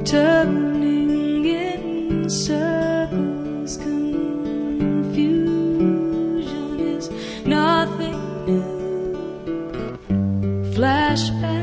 turning in circles. Confusion is nothing new. Flashback.